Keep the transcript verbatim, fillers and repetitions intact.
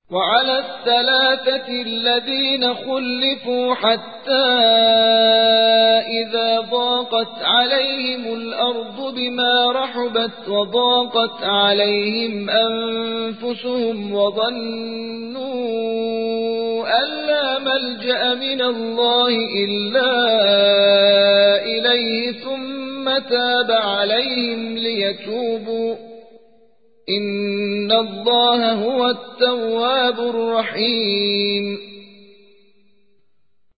وعلى الثلاثة الذين خلفوا حتى إذا ضاقت عليهم الأرض بما رحبت وضاقت عليهم أنفسهم وظنوا أن لا ملجأ من الله إلا إليه ثم تاب عليهم ليتوبوا إن الله هو التواب الرحيم